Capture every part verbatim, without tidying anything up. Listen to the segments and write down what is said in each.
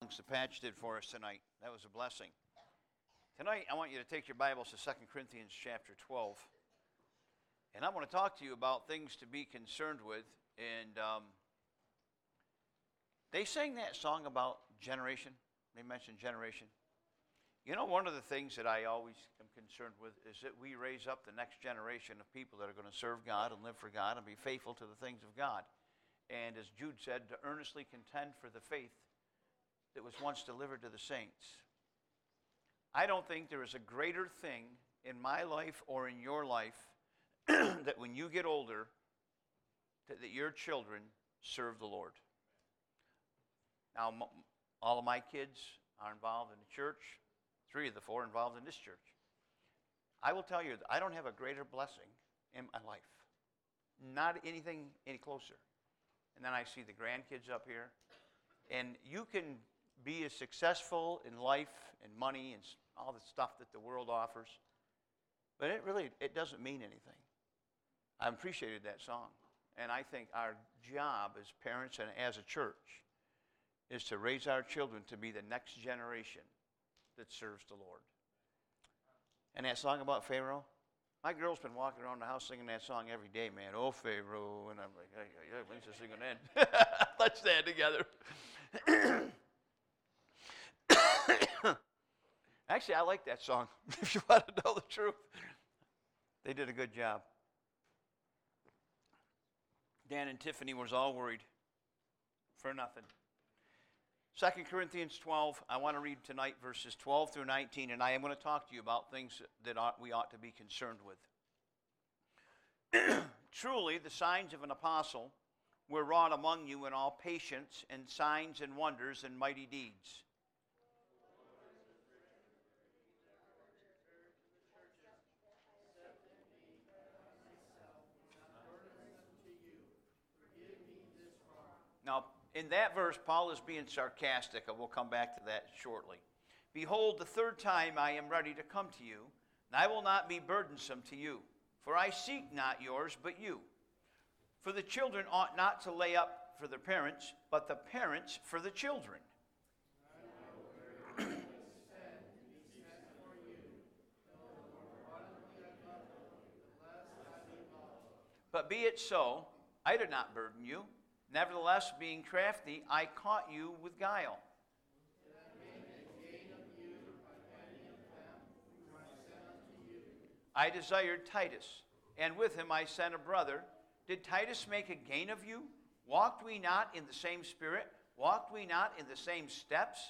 songs that Patch did for us tonight. That was a blessing. Tonight, I want you to take your Bibles to Second Corinthians chapter twelve. And I want to talk to you about things to be concerned with. And um, they sang that song about generation. They mentioned generation. You know, one of the things that I always am concerned with is that we raise up the next generation of people that are going to serve God and live for God and be faithful to the things of God. And as Jude said, to earnestly contend for the faith that was once delivered to the saints. I don't think there is a greater thing in my life or in your life that when you get older, that, that your children serve the Lord. Now, m- all of my kids are involved in the church. Three of the four involved in this church. I will tell you, that I don't have a greater blessing in my life. Not anything any closer. And then I see the grandkids up here. And you can be as successful in life and money and all the stuff that the world offers. But it really, it doesn't mean anything. I appreciated that song. And I think our job as parents and as a church is to raise our children to be the next generation that serves the Lord. And that song about Pharaoh, my girl's been walking around the house singing that song every day, man. Oh, Pharaoh. And I'm like, hey, hey, hey, when's this thing going to end? Let's stand together. Actually, I like that song, if you want to know the truth. They did a good job. Dan and Tiffany was all worried for nothing. Second Corinthians twelve, I want to read tonight verses twelve through nineteen, and I am going to talk to you about things that ought, we ought to be concerned with. Truly, the signs of an apostle were wrought among you in all patience and signs and wonders and mighty deeds. Now, in that verse, Paul is being sarcastic, and we'll come back to that shortly. Behold, the third time I am ready to come to you, and I will not be burdensome to you. For I seek not yours, but you. For the children ought not to lay up for their parents, but the parents for the children. But be it so, I did not burden you. Nevertheless, being crafty, I caught you with guile. I desired Titus, and with him I sent a brother. Did Titus make a gain of you? Walked we not in the same spirit? Walked we not in the same steps?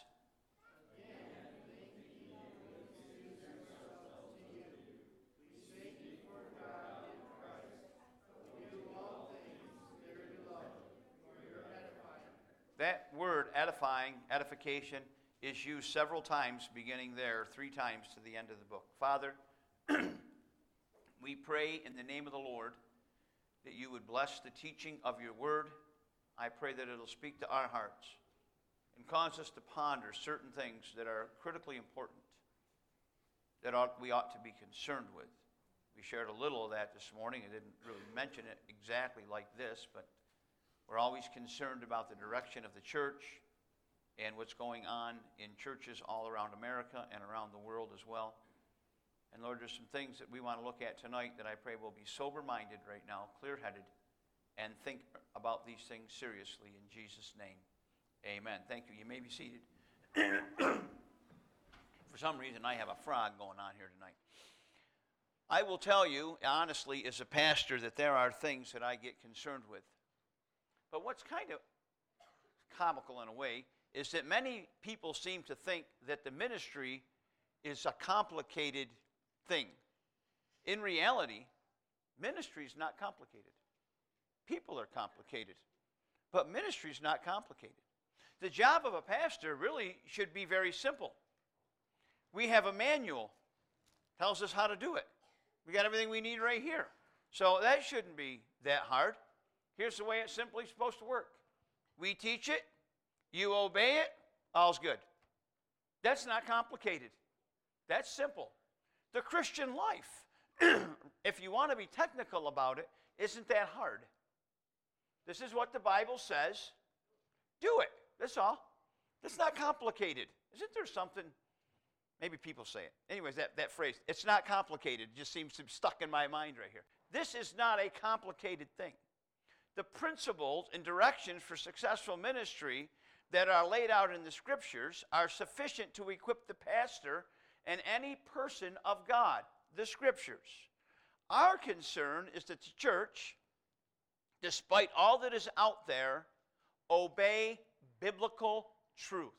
That word, edifying, edification, is used several times, beginning there, three times to the end of the book. Father, we pray in the name of the Lord that you would bless the teaching of your word. I pray that it'll speak to our hearts and cause us to ponder certain things that are critically important, that ought, we ought to be concerned with. We shared a little of that this morning. I didn't really mention it exactly like this, but we're always concerned about the direction of the church and what's going on in churches all around America and around the world as well. And Lord, there's some things that we want to look at tonight that I pray will be sober-minded right now, clear-headed, and think about these things seriously in Jesus' name. Amen. Thank you. You may be seated. For some reason, I have a frog going on here tonight. I will tell you, honestly, as a pastor, that there are things that I get concerned with. But what's kind of comical in a way is that many people seem to think that the ministry is a complicated thing. In reality, ministry is not complicated. People are complicated. But ministry is not complicated. The job of a pastor really should be very simple. We have a manual. Tells us how to do it. We got everything we need right here. So that shouldn't be that hard. Here's the way it's simply supposed to work. We teach it, you obey it, all's good. That's not complicated. That's simple. The Christian life, if you want to be technical about it, isn't that hard. This is what the Bible says. Do it. That's all. It's not complicated. Isn't there something? Maybe people say it. Anyways, that, that phrase, it's not complicated, just seems to be stuck in my mind right here. This is not a complicated thing. The principles and directions for successful ministry that are laid out in the Scriptures are sufficient to equip the pastor and any person of God, the Scriptures. Our concern is that the church, despite all that is out there, obey biblical truth.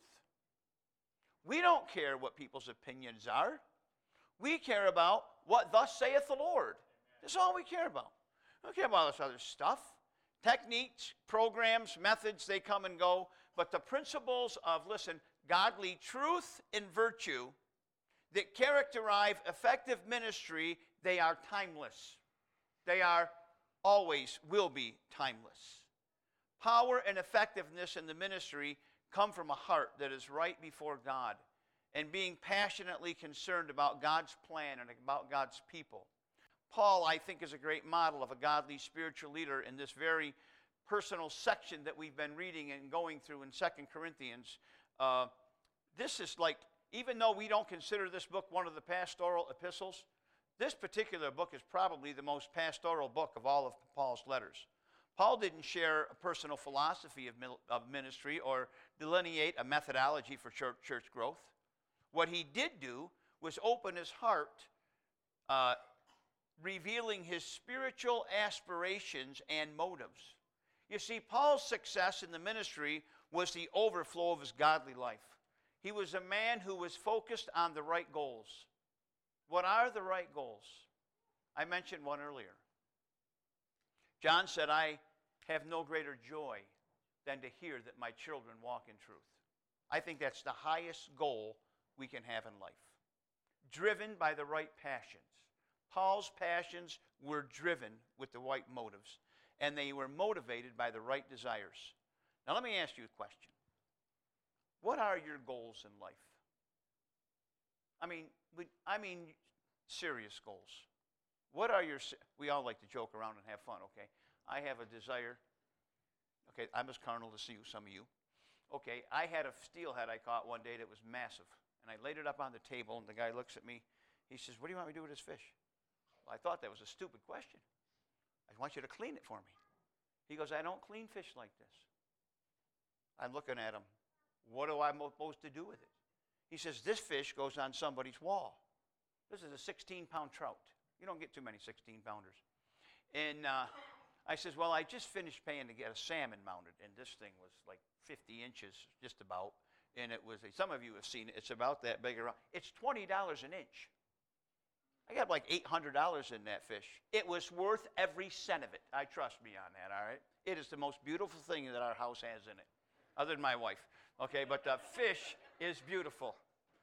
We don't care what people's opinions are. We care about what thus saith the Lord. That's all we care about. We don't care about all this other stuff. Techniques, programs, methods, they come and go. But the principles of, listen, godly truth and virtue that characterize effective ministry, they are timeless. They are always will be timeless. Power and effectiveness in the ministry come from a heart that is right before God and being passionately concerned about God's plan and about God's people. Paul, I think, is a great model of a godly spiritual leader in this very personal section that we've been reading and going through in Second Corinthians. Uh, this is like, even though we don't consider this book one of the pastoral epistles, this particular book is probably the most pastoral book of all of Paul's letters. Paul didn't share a personal philosophy of, of ministry or delineate a methodology for church, church growth. What he did do was open his heart, uh, revealing his spiritual aspirations and motives. You see, Paul's success in the ministry was the overflow of his godly life. He was a man who was focused on the right goals. What are the right goals? I mentioned one earlier. John said, I have no greater joy than to hear that my children walk in truth. I think that's the highest goal we can have in life. Driven by the right passions. Paul's passions were driven with the right motives, and they were motivated by the right desires. Now let me ask you a question. What are your goals in life? I mean, we, I mean serious goals. What are your, we all like to joke around and have fun, okay? I have a desire, okay, I'm as carnal as you, some of you. Okay, I had a steelhead I caught one day that was massive, and I laid it up on the table, and the guy looks at me. He says, what do you want me to do with this fish? Well, I thought that was a stupid question. I want you to clean it for me. He goes, I don't clean fish like this. I'm looking at him. What am I supposed to do with it? He says, this fish goes on somebody's wall. This is a sixteen-pound trout. You don't get too many sixteen-pounders. And uh, I says, well, I just finished paying to get a salmon mounted, and this thing was like fifty inches, just about. And it was, a, some of you have seen it, it's about that big around. It's twenty dollars an inch. I got like eight hundred dollars in that fish. It was worth every cent of it. I trust me on that, all right? It is the most beautiful thing that our house has in it, other than my wife. Okay, but the fish is beautiful.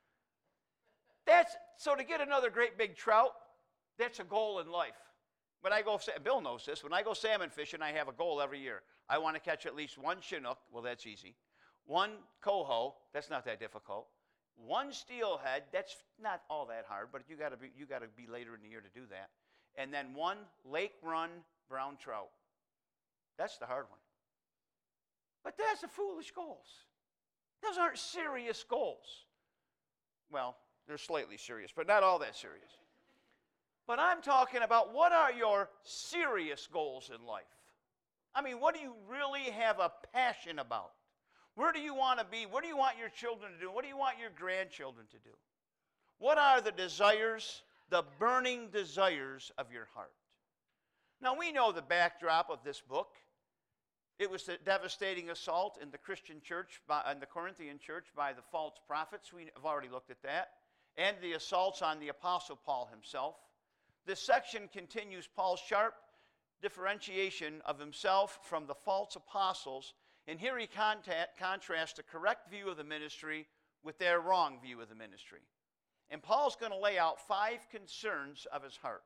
That's, so to get another great big trout, that's a goal in life. When I go, Bill knows this, when I go salmon fishing, I have a goal every year. I want to catch at least one Chinook, well, that's easy. One coho, that's not that difficult. One steelhead, that's not all that hard, but you got to be you got to be later in the year to do that. And then one lake run brown trout. That's the hard one. But that's the foolish goals. Those aren't serious goals. Well, they're slightly serious, but not all that serious. But I'm talking about, what are your serious goals in life? I mean, what do you really have a passion about? Where do you want to be? What do you want your children to do? What do you want your grandchildren to do? What are the desires, the burning desires of your heart? Now, we know the backdrop of this book. It was the devastating assault in the Christian church, by, in the Corinthian church, by the false prophets. We have already looked at that. And the assaults on the Apostle Paul himself. This section continues Paul's sharp differentiation of himself from the false apostles. And here he contact, contrasts the correct view of the ministry with their wrong view of the ministry. And Paul's going to lay out five concerns of his heart.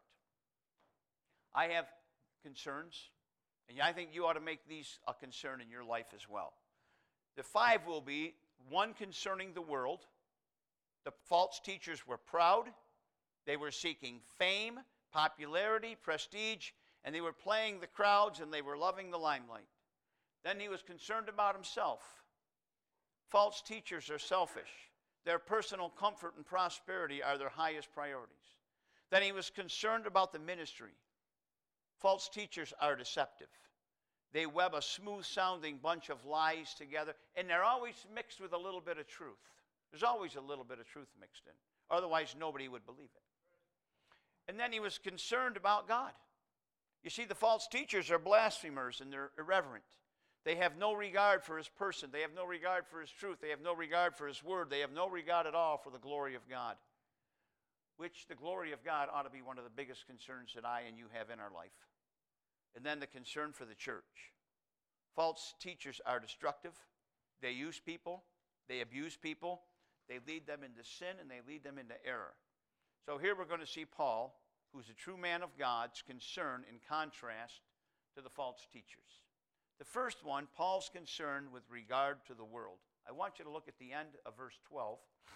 I have concerns, and I think you ought to make these a concern in your life as well. The five will be, one, concerning the world. The false teachers were proud. They were seeking fame, popularity, prestige, and they were playing the crowds, and they were loving the limelight. Then he was concerned about himself. False teachers are selfish. Their personal comfort and prosperity are their highest priorities. Then he was concerned about the ministry. False teachers are deceptive. They web a smooth-sounding bunch of lies together, and they're always mixed with a little bit of truth. There's always a little bit of truth mixed in. Otherwise, nobody would believe it. And then he was concerned about God. You see, the false teachers are blasphemers, and they're irreverent. They have no regard for his person. They have no regard for his truth. They have no regard for his word. They have no regard at all for the glory of God, which the glory of God ought to be one of the biggest concerns that I and you have in our life. And then the concern for the church. False teachers are destructive. They use people. They abuse people. They lead them into sin, and they lead them into error. So here we're going to see Paul, who's a true man of God's concern in contrast to the false teachers. The first one, Paul's concern with regard to the world. I want you to look at the end of verse twelve.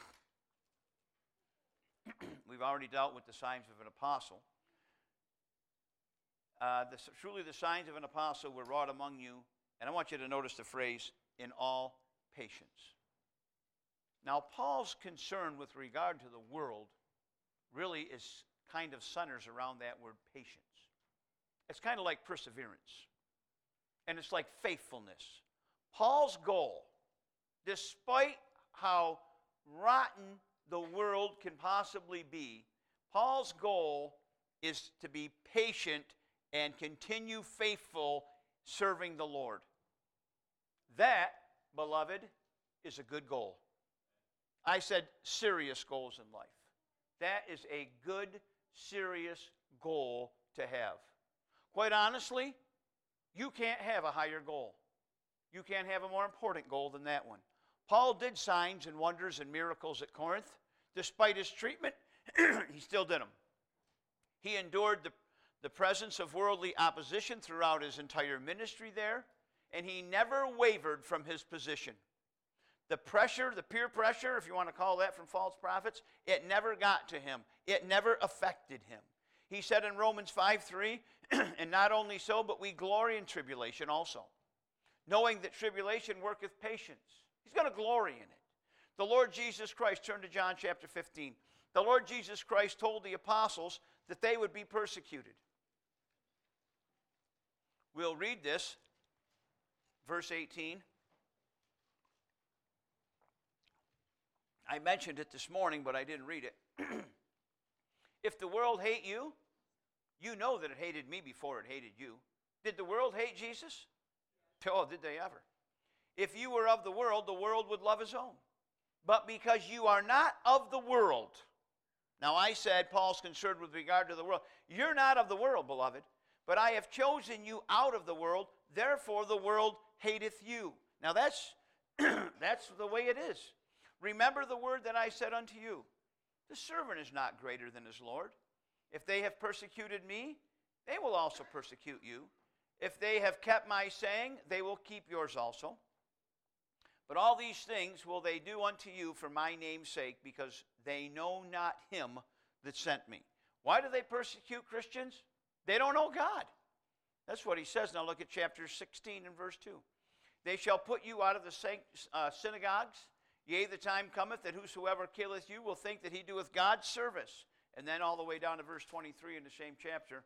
We've already dealt with the signs of an apostle. Uh, the, truly the signs of an apostle were wrought among you, and I want you to notice the phrase, in all patience. Now, Paul's concern with regard to the world really is kind of centers around that word patience. It's kind of like perseverance. And it's like faithfulness. Paul's goal, despite how rotten the world can possibly be, Paul's goal is to be patient and continue faithful serving the Lord. That, beloved, is a good goal. I said serious goals in life. That is a good, serious goal to have. Quite honestly, you can't have a higher goal. You can't have a more important goal than that one. Paul did signs and wonders and miracles at Corinth. Despite his treatment, he still did them. He endured the, the presence of worldly opposition throughout his entire ministry there, and he never wavered from his position. The pressure, the peer pressure, if you want to call that from false prophets, it never got to him. It never affected him. He said in Romans five three, and not only so, but we glory in tribulation also, knowing that tribulation worketh patience. He's going to glory in it. The Lord Jesus Christ, turn to John chapter fifteen. The Lord Jesus Christ told the apostles that they would be persecuted. We'll read this, verse eighteen. I mentioned it this morning, but I didn't read it. If the world hate you, you know that it hated me before it hated you. Did the world hate Jesus? Oh, did they ever? If you were of the world, the world would love his own. But because you are not of the world. Now I said, Paul's concerned with regard to the world. You're not of the world, beloved. But I have chosen you out of the world. Therefore the world hateth you. Now that's, that's the way it is. Remember the word that I said unto you. The servant is not greater than his Lord. If they have persecuted me, they will also persecute you. If they have kept my saying, they will keep yours also. But all these things will they do unto you for my name's sake, because they know not him that sent me. Why do they persecute Christians? They don't know God. That's what he says. Now look at chapter sixteen and verse two. They shall put you out of the uh, synagogues. Yea, the time cometh that whosoever killeth you will think that he doeth God's service. And then all the way down to verse twenty-three in the same chapter.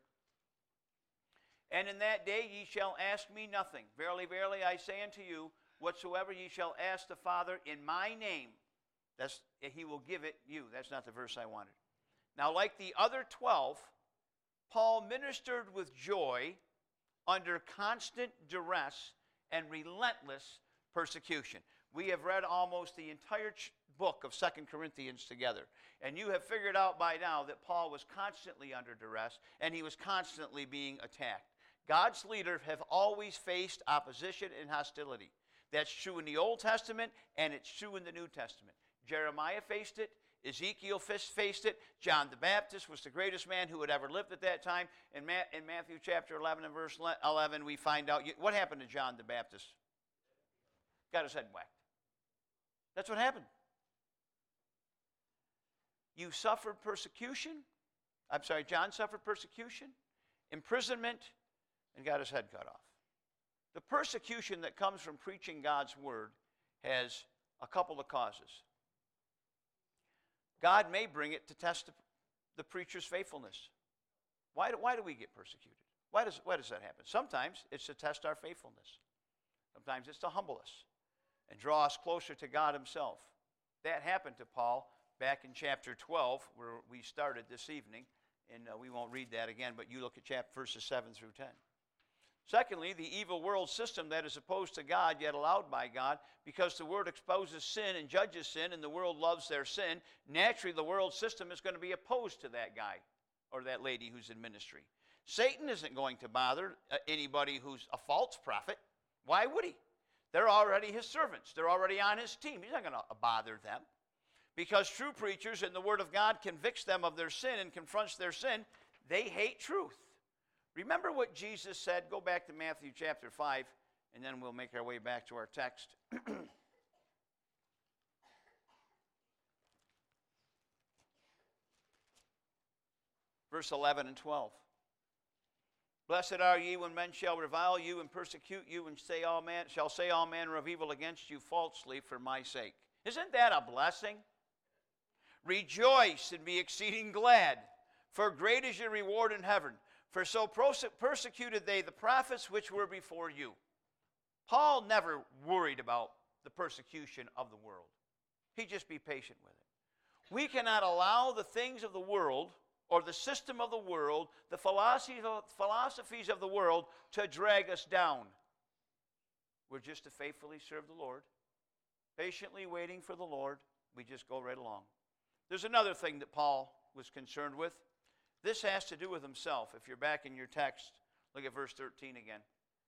And in that day ye shall ask me nothing. Verily, verily, I say unto you, whatsoever ye shall ask the Father in my name, that's, he will give it you. That's not the verse I wanted. Now, like the other twelve, Paul ministered with joy under constant duress and relentless persecution. We have read almost the entire book of Second Corinthians together. And you have figured out by now that Paul was constantly under duress and he was constantly being attacked. God's leaders have always faced opposition and hostility. That's true in the Old Testament and it's true in the New Testament. Jeremiah faced it. Ezekiel faced it. John the Baptist was the greatest man who had ever lived at that time. In, Ma- in Matthew chapter eleven and verse eleven, we find out what happened to John the Baptist. Got his head whacked. That's what happened. You suffered persecution. I'm sorry, John suffered persecution, imprisonment, and got his head cut off. The persecution that comes from preaching God's word has A couple of causes. God may bring it to test the, the preacher's faithfulness. Why do, why do we get persecuted? Why does, why does that happen? Sometimes it's to test our faithfulness. Sometimes it's to humble us and draw us closer to God himself. That happened to Paul back in chapter twelve, where we started this evening. And uh, we won't read that again, but you look at chapter verses seven through ten. Secondly, the evil world system that is opposed to God, yet allowed by God, because the world exposes sin and judges sin, and the world loves their sin. Naturally, the world system is going to be opposed to that guy or that lady who's in ministry. Satan isn't going to bother uh, anybody who's a false prophet. Why would he? They're already his servants. They're already on his team. He's not going to bother them. Because true preachers and the Word of God convicts them of their sin and confronts their sin, they hate truth. Remember what Jesus said. Go back to Matthew chapter five, and then we'll make our way back to our text. Verse eleven and twelve. Blessed are ye when men shall revile you and persecute you, and say all man shall say all manner of evil against you falsely for my sake. Isn't that a blessing? Rejoice and be exceeding glad, for great is your reward in heaven. For so persecuted they the prophets which were before you. Paul never worried about the persecution of the world. He'd just be patient with it. We cannot allow the things of the world or the system of the world, the philosophies of the world, to drag us down. We're just to faithfully serve the Lord, patiently waiting for the Lord. We just go right along. There's another thing that Paul was concerned with. This has to do with himself. If you're back in your text, look at verse thirteen again.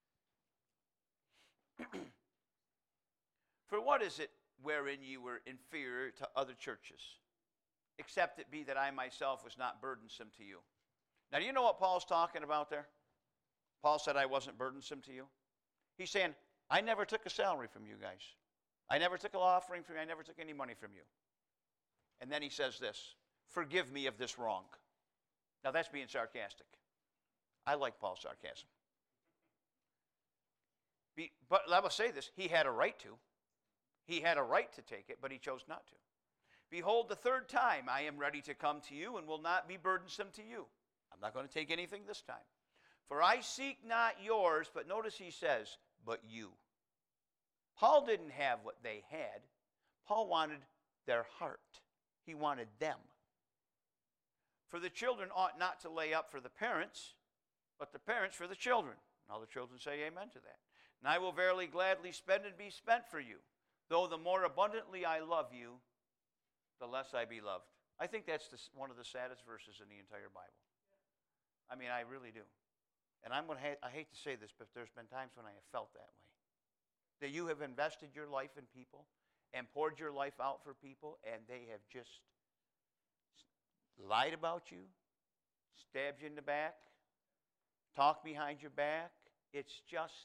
For what is it wherein you were inferior to other churches, except it be that I myself was not burdensome to you? Now, do you know what Paul's talking about there? Paul said, I wasn't burdensome to you. He's saying, I never took a salary from you guys. I never took an offering from you. I never took any money from you. And then he says this, forgive me of this wrong. Now, that's being sarcastic. I like Paul's sarcasm. Be, but I will say this, he had a right to. He had a right to take it, but he chose not to. Behold, the third time I am ready to come to you and will not be burdensome to you. I'm not going to take anything this time. For I seek not yours, but notice he says, but you. Paul didn't have what they had. Paul wanted their heart. He wanted them. For the children ought not to lay up for the parents, but the parents for the children. And all the children say amen to that. And I will verily gladly spend and be spent for you. Though the more abundantly I love you, the less I be loved. I think that's the, one of the saddest verses in the entire Bible. I mean, I really do. And I'm going to ha- I hate to say this, but there's been times when I have felt that way. That you have invested your life in people and poured your life out for people, and they have just lied about you, stabbed you in the back, talked behind your back. It's just,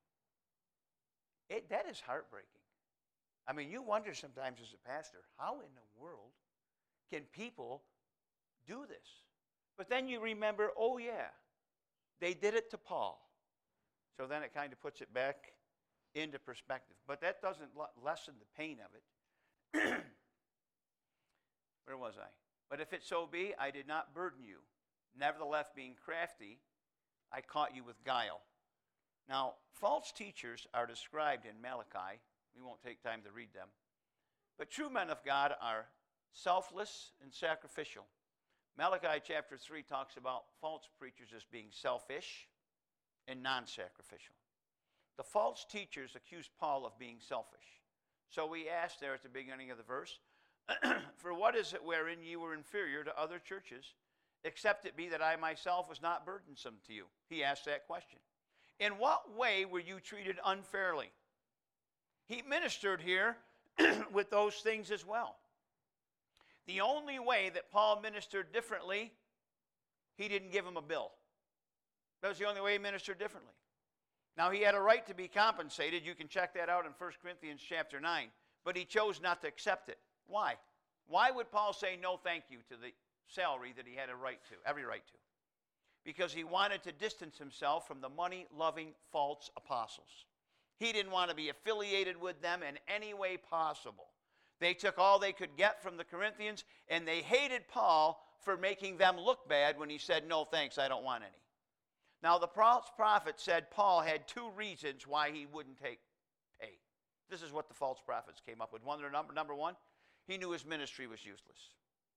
it, that is heartbreaking. I mean, you wonder sometimes as a pastor, how in the world can people do this? But then you remember, oh yeah, they did it to Paul. So then it kind of puts it back into perspective. But that doesn't lessen the pain of it. Where was I? But if it so be, I did not burden you. Nevertheless, being crafty, I caught you with guile. Now, false teachers are described in Malachi. We won't take time to read them. But true men of God are selfless and sacrificial. Malachi chapter three talks about false preachers as being selfish and non-sacrificial. The false teachers accuse Paul of being selfish. So we asked there at the beginning of the verse, for what is it wherein you were inferior to other churches, except it be that I myself was not burdensome to you? He asked that question. In what way were you treated unfairly? He ministered here with those things as well. The only way that Paul ministered differently, he didn't give him a bill. That was the only way he ministered differently. Now, he had a right to be compensated. You can check that out in First Corinthians chapter nine. But he chose not to accept it. Why? Why would Paul say no thank you to the salary that he had a right to, every right to? Because he wanted to distance himself from the money-loving false apostles. He didn't want to be affiliated with them in any way possible. They took all they could get from the Corinthians, and they hated Paul for making them look bad when he said, no thanks, I don't want any. Now, the false prophet said Paul had two reasons why he wouldn't take pay. This is what the false prophets came up with. One, number, number one, he knew his ministry was useless.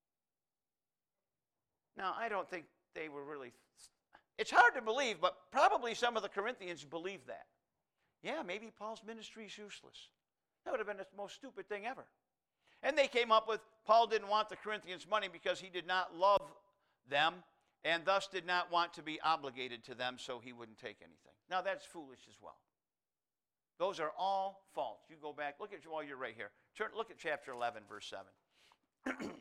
Now, I don't think they were really, it's hard to believe, but probably some of the Corinthians believed that. Yeah, maybe Paul's ministry is useless. That would have been the most stupid thing ever. And they came up with Paul didn't want the Corinthians' money because he did not love them and thus did not want to be obligated to them, so he wouldn't take anything. Now, that's foolish as well. Those are all false. You go back, look at while you're right here. Turn, look at chapter eleven, verse seven.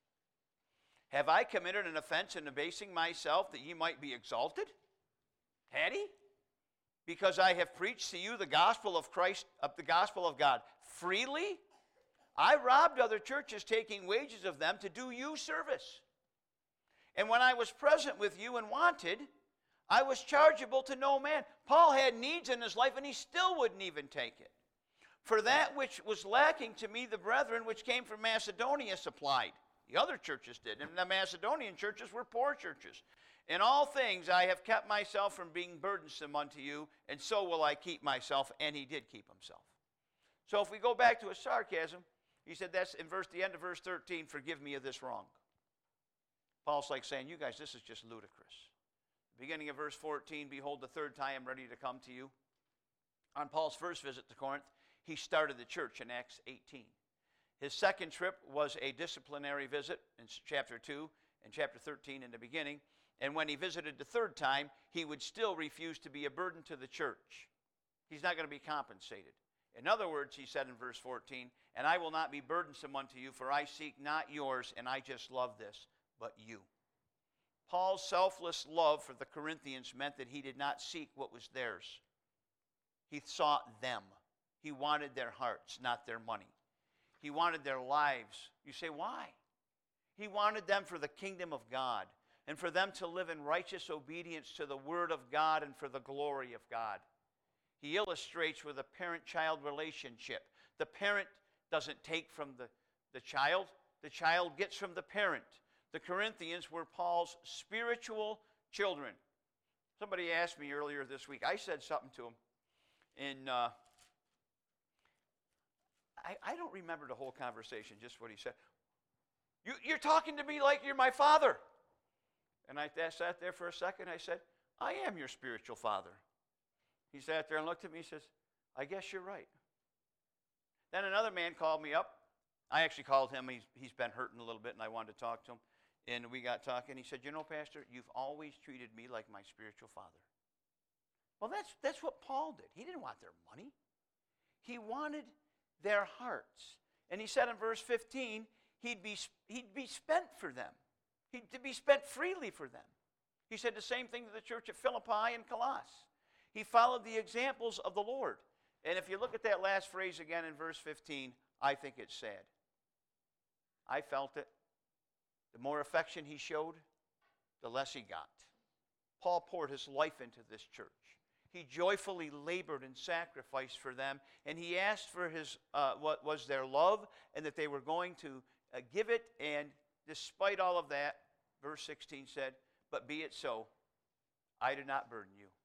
Have I committed an offense in abasing myself that ye might be exalted? Had he? Because I have preached to you the gospel of Christ, of the gospel of God freely? I robbed other churches, taking wages of them to do you service. And when I was present with you and wanted, I was chargeable to no man. Paul had needs in his life, and he still wouldn't even take it. For that which was lacking to me, the brethren which came from Macedonia supplied. The other churches did, and the Macedonian churches were poor churches. In all things I have kept myself from being burdensome unto you, and so will I keep myself. And he did keep himself. So if we go back to his sarcasm, he said that's in verse, the end of verse thirteen, forgive me of this wrong. Paul's like saying, you guys, this is just ludicrous. Beginning of verse fourteen, behold, the third time I'm ready to come to you. On Paul's first visit to Corinth, he started the church in Acts eighteen. His second trip was a disciplinary visit in chapter two and chapter thirteen in the beginning. And when he visited the third time, he would still refuse to be a burden to the church. He's not going to be compensated. In other words, he said in verse fourteen, and I will not be burdensome unto you, for I seek not yours, and I just love this, but you. Paul's selfless love for the Corinthians meant that he did not seek what was theirs. He sought them. He wanted their hearts, not their money. He wanted their lives. You say, why? He wanted them for the kingdom of God and for them to live in righteous obedience to the word of God and for the glory of God. He illustrates with a parent-child relationship. The parent doesn't take from the, the child. The child gets from the parent. The Corinthians were Paul's spiritual children. Somebody asked me earlier this week. I said something to him. In, uh, I, I don't remember the whole conversation, just what he said. You, you're talking to me like you're my father. And I sat there for a second. I said, I am your spiritual father. He sat there and looked at me and says, I guess you're right. Then another man called me up. I actually called him. He's, he's been hurting a little bit, and I wanted to talk to him. And we got talking. He said, you know, Pastor, you've always treated me like my spiritual father. Well, that's, that's what Paul did. He didn't want their money. He wanted their hearts. And he said in verse fifteen, he'd be, he'd be spent for them. He'd to be spent freely for them. He said the same thing to the church at Philippi and Colossus. He followed the examples of the Lord. And if you look at that last phrase again in verse fifteen, I think it's sad. I felt it. The more affection he showed, the less he got. Paul poured his life into this church. He joyfully labored and sacrificed for them, and he asked for his uh, what was their love, and that they were going to uh, give it. And despite all of that, verse sixteen said, "But be it so, I did not burden you."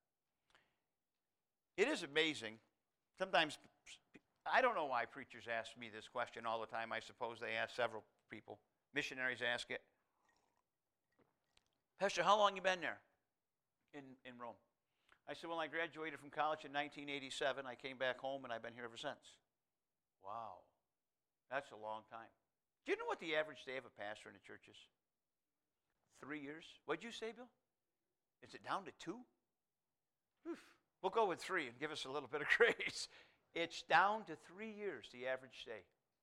It is amazing. Sometimes, I don't know why preachers ask me this question all the time. I suppose they ask several people. Missionaries ask it. Pastor, how long you been there in, in Rome? I said, well, I graduated from college in nineteen eighty-seven. I came back home, and I've been here ever since. Wow. That's a long time. Do you know what the average stay of a pastor in a church is? Three years. What'd you say, Bill? Is it down to two? Oof. We'll go with three and give us a little bit of grace. It's down to three years, the average stay.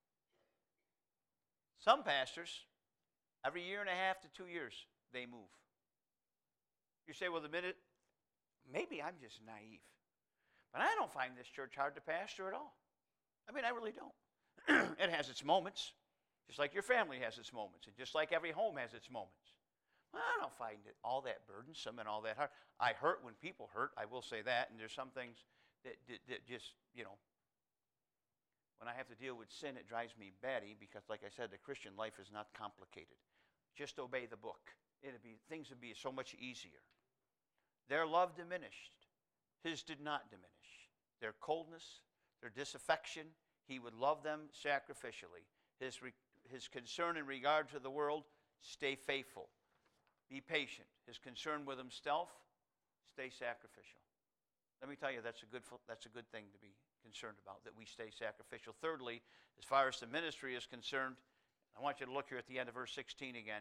Some pastors, every year and a half to two years, they move. You say, well, the minute, maybe I'm just naive. But I don't find this church hard to pastor at all. I mean, I really don't. It has its moments, just like your family has its moments, and just like every home has its moments. Well, I don't find it all that burdensome and all that hard. I hurt when people hurt, I will say that, and there's some things that, that, that just, you know, when I have to deal with sin, it drives me batty because, like I said, the Christian life is not complicated. Just obey the book. It'd be, things would be so much easier. Their love diminished. His did not diminish. Their coldness, their disaffection, he would love them sacrificially. His, re, his concern in regard to the world, stay faithful. Be patient. His concern with himself, stay sacrificial. Let me tell you, that's a good, that's a good thing to be concerned about, that we stay sacrificial. Thirdly, as far as the ministry is concerned, I want you to look here at the end of verse sixteen again.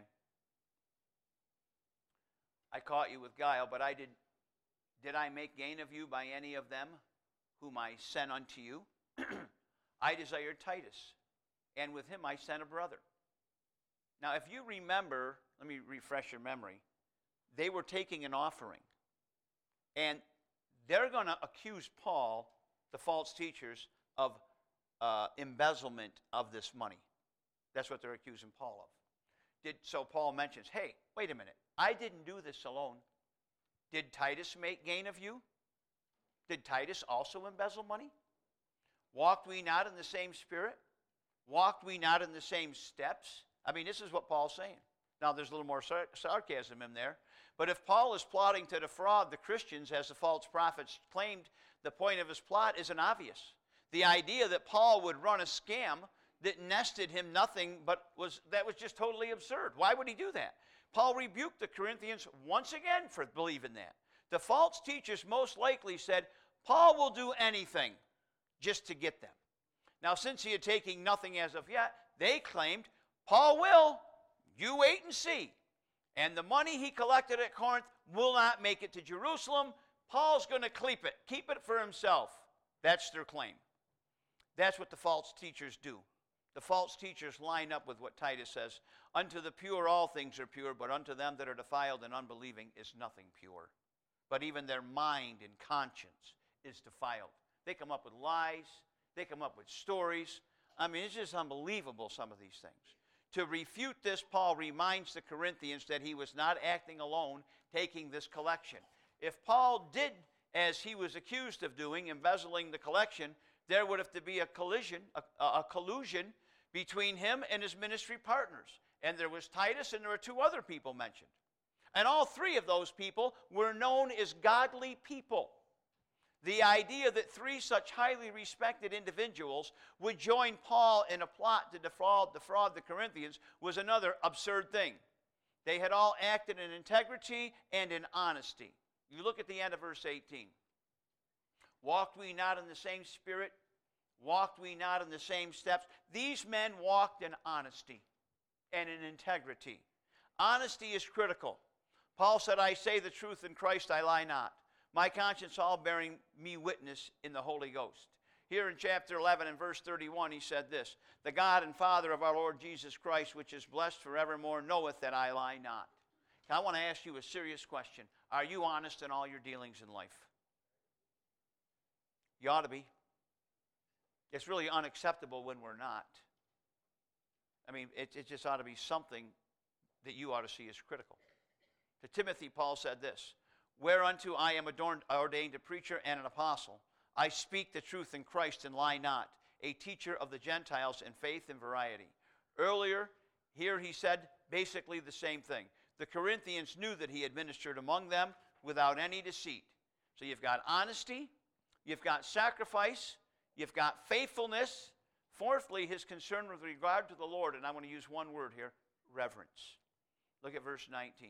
I caught you with guile, but I did, did I make gain of you by any of them whom I sent unto you? I desired Titus, and with him I sent a brother. Now, if you remember, let me refresh your memory. They were taking an offering, and they're going to accuse Paul, the false teachers, of uh, embezzlement of this money. That's what they're accusing Paul of. Did, so Paul mentions, hey, wait a minute. I didn't do this alone. Did Titus make gain of you? Did Titus also embezzle money? Walked we not in the same spirit? Walked we not in the same steps? I mean, this is what Paul's saying. Now, there's a little more sar- sarcasm in there. But if Paul is plotting to defraud the Christians, as the false prophets claimed, the point of his plot isn't obvious. The idea that Paul would run a scam that nested him nothing but was, that was just totally absurd. Why would he do that? Paul rebuked the Corinthians once again for believing that. The false teachers most likely said, Paul will do anything just to get them. Now, since he had taken nothing as of yet, they claimed, Paul will. You wait and see. And the money he collected at Corinth will not make it to Jerusalem. Paul's going to keep it, keep it for himself. That's their claim. That's what the false teachers do. The false teachers line up with what Titus says. Unto the pure all things are pure, but unto them that are defiled and unbelieving is nothing pure. But even their mind and conscience is defiled. They come up with lies. They come up with stories. I mean, it's just unbelievable, some of these things. To refute this, Paul reminds the Corinthians that he was not acting alone, taking this collection. If Paul did, as he was accused of doing, embezzling the collection, there would have to be a collision, a, a collusion between him and his ministry partners. And there was Titus, and there were two other people mentioned. And all three of those people were known as godly people. The idea that three such highly respected individuals would join Paul in a plot to defraud, defraud the Corinthians was another absurd thing. They had all acted in integrity and in honesty. You look at the end of verse eighteen. Walked we not in the same spirit? Walked we not in the same steps? These men walked in honesty and in integrity. Honesty is critical. Paul said, I say the truth in Christ, I lie not. My conscience all bearing me witness in the Holy Ghost. Here in chapter eleven and verse thirty-one, he said this, the God and Father of our Lord Jesus Christ, which is blessed forevermore, knoweth that I lie not. Now, I want to ask you a serious question. Are you honest in all your dealings in life? You ought to be. It's really unacceptable when we're not. I mean, it, it just ought to be something that you ought to see as critical. To Timothy, Paul said this, whereunto I am adorned, ordained a preacher and an apostle. I speak the truth in Christ and lie not, a teacher of the Gentiles in faith and variety. Earlier, here he said basically the same thing. The Corinthians knew that he had ministered among them without any deceit. So you've got honesty, you've got sacrifice, you've got faithfulness. Fourthly, his concern with regard to the Lord, and I want to use one word here, reverence. Look at verse nineteen.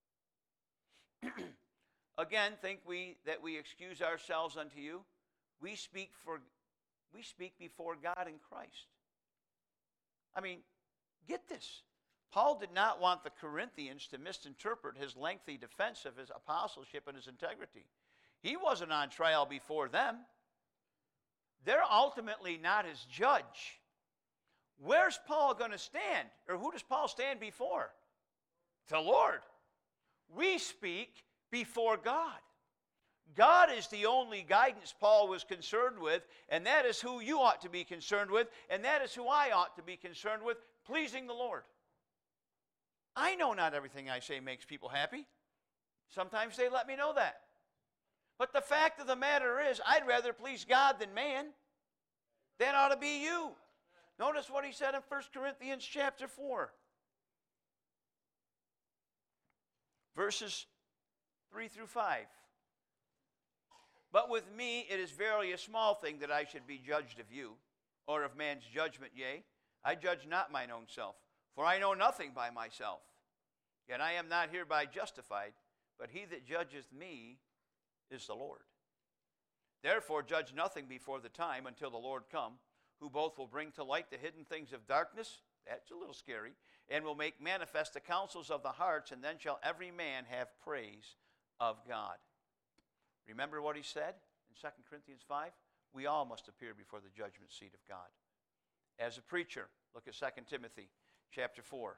Again, think we that we excuse ourselves unto you? We speak for we speak before God in Christ. I mean, get this. Paul did not want the Corinthians to misinterpret his lengthy defense of his apostleship and his integrity. He wasn't on trial before them. They're ultimately not his judge. Where's Paul going to stand? Or who does Paul stand before? The Lord. We speak before God. God is the only guidance Paul was concerned with, and that is who you ought to be concerned with, and that is who I ought to be concerned with, pleasing the Lord. I know not everything I say makes people happy. Sometimes they let me know that. But the fact of the matter is, I'd rather please God than man. That ought to be you. Notice what he said in First Corinthians chapter four. Verses three through five. But with me it is verily a small thing that I should be judged of you, or of man's judgment, yea. I judge not mine own self, for I know nothing by myself. Yet I am not hereby justified, but he that judgeth me is the Lord. Therefore judge nothing before the time until the Lord come, who both will bring to light the hidden things of darkness, that's a little scary, and will make manifest the counsels of the hearts, and then shall every man have praise of God. Remember what he said in Second Corinthians five? We all must appear before the judgment seat of God. As a preacher, look at Second Timothy chapter four.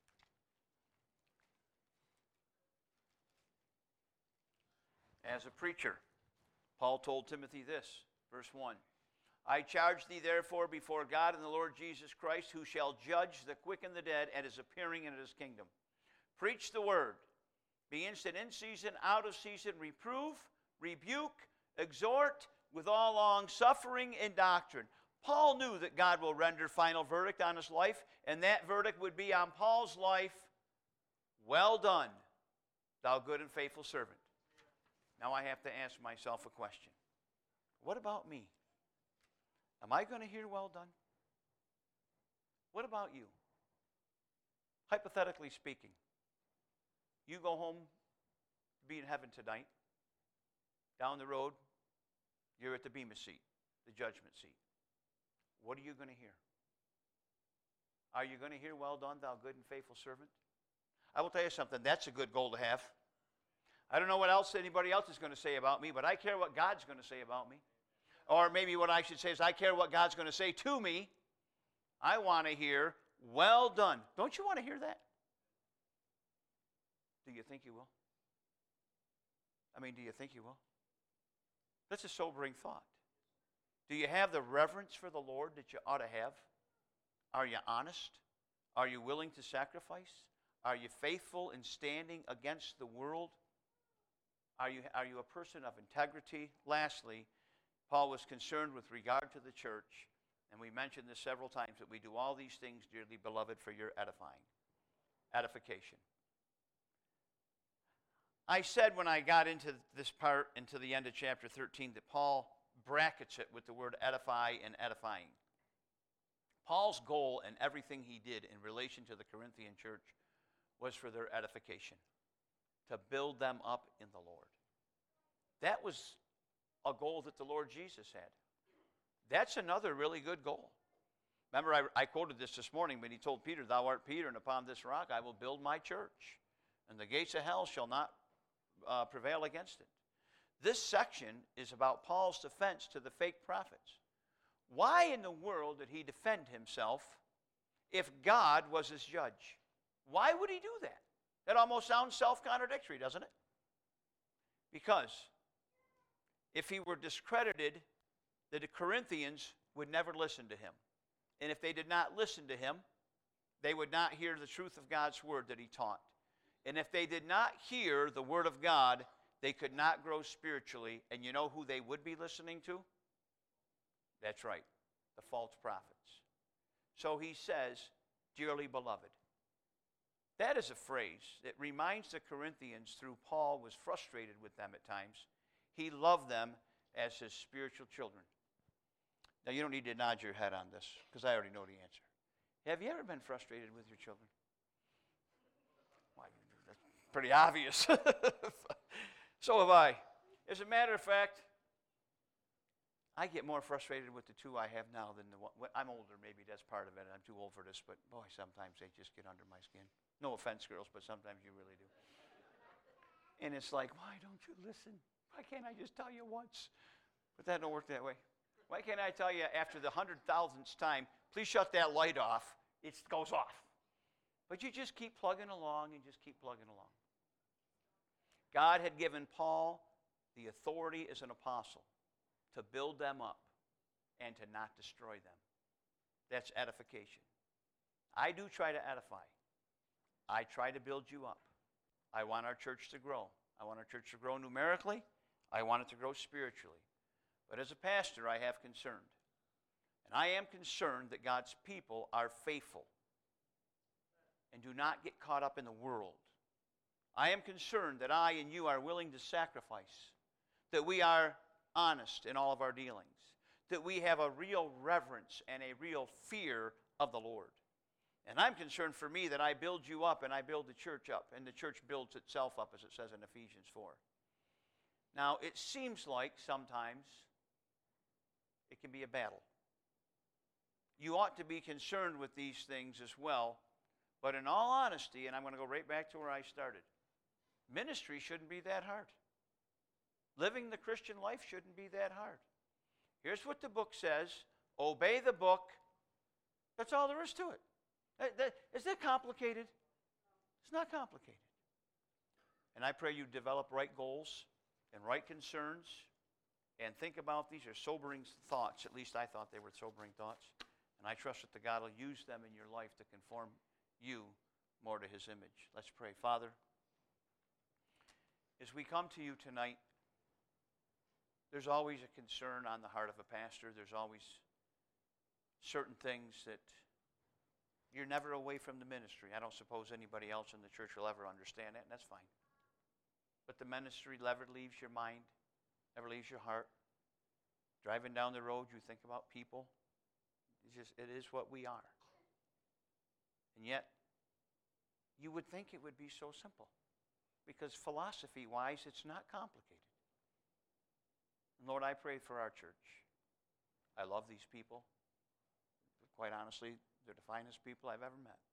As a preacher, Paul told Timothy this, verse one. I charge thee therefore before God and the Lord Jesus Christ, who shall judge the quick and the dead at his appearing in his kingdom. Preach the word. Be instant in season, out of season, reprove, rebuke, exhort with all long suffering and doctrine. Paul knew that God will render final verdict on his life, and that verdict would be on Paul's life, well done, thou good and faithful servant. Now I have to ask myself a question. What about me? Am I going to hear well done? What about you? Hypothetically speaking, you go home to be in heaven tonight. Down the road, you're at the Bema seat, the judgment seat. What are you going to hear? Are you going to hear, well done, thou good and faithful servant? I will tell you something, that's a good goal to have. I don't know what else anybody else is going to say about me, but I care what God's going to say about me. Or maybe what I should say is, I care what God's going to say to me. I want to hear, well done. Don't you want to hear that? Do you think you will? I mean, do you think you will? That's a sobering thought. Do you have the reverence for the Lord that you ought to have? Are you honest? Are you willing to sacrifice? Are you faithful in standing against the world? Are you, are you a person of integrity? Lastly, Paul was concerned with regard to the church, and we mentioned this several times, that we do all these things, dearly beloved, for your edifying, edification. I said when I got into this part, into the end of chapter thirteen, that Paul brackets it with the word edify and edifying. Paul's goal in everything he did in relation to the Corinthian church was for their edification, to build them up in the Lord. That was a goal that the Lord Jesus had. That's another really good goal. Remember, I, I quoted this this morning when he told Peter, thou art Peter, and upon this rock I will build my church, and the gates of hell shall not uh, prevail against it. This section is about Paul's defense to the fake prophets. Why in the world did he defend himself if God was his judge? Why would he do that? That almost sounds self-contradictory, doesn't it? Because if he were discredited, the Corinthians would never listen to him. And if they did not listen to him, they would not hear the truth of God's word that he taught. And if they did not hear the word of God, they could not grow spiritually. And you know who they would be listening to? That's right, the false prophets. So he says, dearly beloved. That is a phrase that reminds the Corinthians, through Paul was frustrated with them at times, he loved them as his spiritual children. Now, you don't need to nod your head on this, because I already know the answer. Have you ever been frustrated with your children? Well, that's pretty obvious. So have I. As a matter of fact, I get more frustrated with the two I have now than the one. I'm older, maybe that's part of it. I'm too old for this, but boy, sometimes they just get under my skin. No offense, girls, but sometimes you really do. And it's like, why don't you listen? Why can't I just tell you once? But that don't work that way. Why can't I tell you after the hundred thousandth time, please shut that light off? It goes off. But you just keep plugging along and just keep plugging along. God had given Paul the authority as an apostle to build them up and to not destroy them. That's edification. I do try to edify. I try to build you up. I want our church to grow. I want our church to grow numerically. I want it to grow spiritually. But as a pastor, I have concern. And I am concerned that God's people are faithful and do not get caught up in the world. I am concerned that I and you are willing to sacrifice, that we are honest in all of our dealings, that we have a real reverence and a real fear of the Lord. And I'm concerned for me that I build you up and I build the church up, and the church builds itself up, as it says in Ephesians four. Now, it seems like sometimes it can be a battle. You ought to be concerned with these things as well, but in all honesty, and I'm going to go right back to where I started, ministry shouldn't be that hard. Living the Christian life shouldn't be that hard. Here's what the book says. Obey the book. That's all there is to it. That, that, is that complicated? It's not complicated. And I pray you develop right goals and right concerns and think about these are sobering thoughts. At least I thought they were sobering thoughts. And I trust that the God will use them in your life to conform you more to His image. Let's pray. Father, as we come to you tonight, there's always a concern on the heart of a pastor. There's always certain things that you're never away from the ministry. I don't suppose anybody else in the church will ever understand that, and that's fine. But the ministry never leaves your mind, never leaves your heart. Driving down the road, you think about people. It's just, it is what we are. And yet, you would think it would be so simple. Because philosophy-wise, it's not complicated. And Lord, I pray for our church. I love these people. Quite honestly, they're the finest people I've ever met.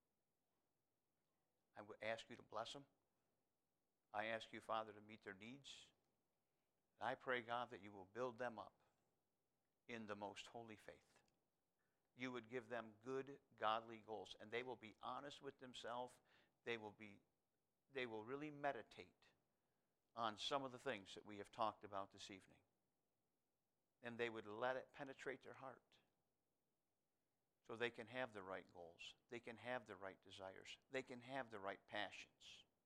I would ask you to bless them. I ask you, Father, to meet their needs. And I pray, God, that you will build them up in the most holy faith. You would give them good, godly goals, and they will be honest with themselves. They will be, they will really meditate on some of the things that we have talked about this evening. And they would let it penetrate their heart so they can have the right goals. They can have the right desires. They can have the right passions.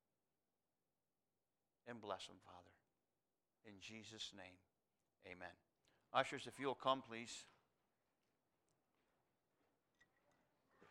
And bless them, Father. In Jesus' name, amen. Ushers, if you'll come, please.